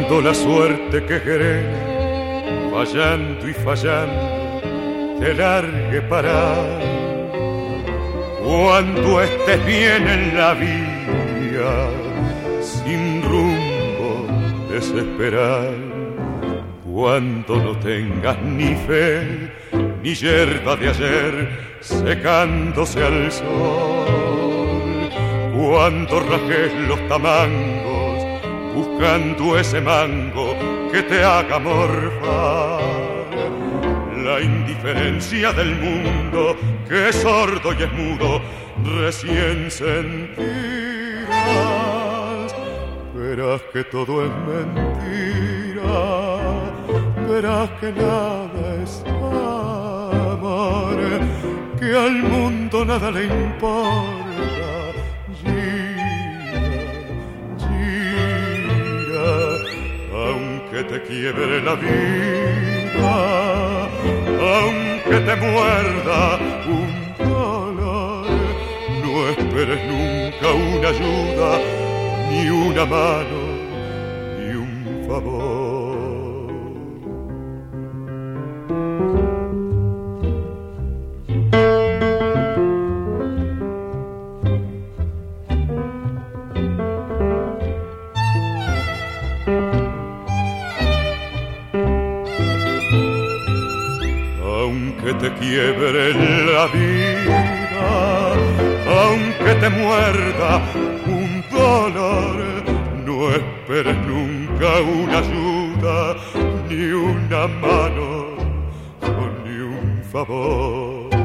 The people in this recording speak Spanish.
cuando la suerte que querés, fallando y fallando, te largue parar. Cuando estés bien en la vía, sin rumbo, desesperar. Cuando no tengas ni fe, ni yerba de ayer, secándose al sol. Cuando rajes los tamangos, buscando ese mango que te haga morfar. La indiferencia del mundo, que es sordo y es mudo, recién sentirás. Verás que todo es mentira, verás que nada es amor, que al mundo nada le importa. Gira, aunque te quiebre la vida, aunque te muerda un dolor, no esperes nunca una ayuda, ni una mano, ni un favor. Aunque te quiebre la vida, aunque te muerda un dolor, no esperes nunca una ayuda, ni una mano, ni un favor.